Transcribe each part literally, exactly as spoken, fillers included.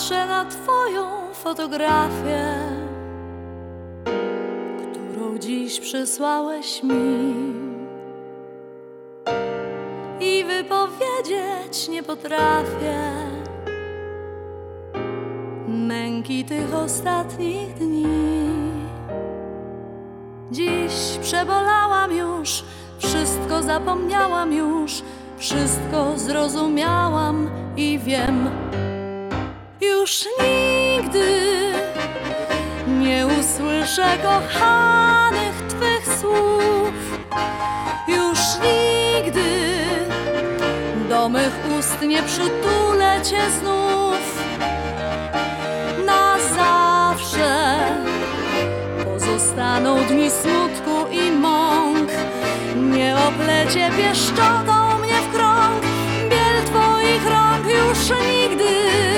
patrzę na twoją fotografię, którą dziś przysłałeś mi, i wypowiedzieć nie potrafię męki tych ostatnich dni. Dziś przebolałam już, wszystko zapomniałam już, wszystko zrozumiałam i wiem, już nigdy nie usłyszę kochanych twych słów. Już nigdy do mych ust nie przytulę cię znów. Na zawsze pozostaną dni smutku i mąk, nie oplecie pieszczotą mnie w krąg biel twoich rąk. Już nigdy,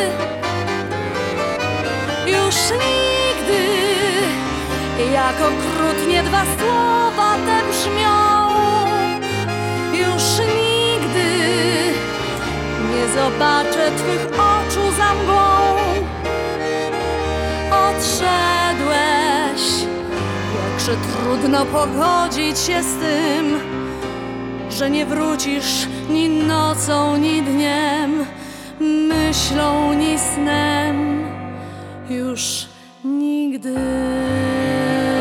już nigdy, jak okrutnie dwa słowa te brzmią. Już nigdy nie zobaczę twych oczu za mgłą. Odszedłeś, jakże trudno pogodzić się z tym, że nie wrócisz ni nocą, ni dniem, myślą, ni snem. Już nigdy.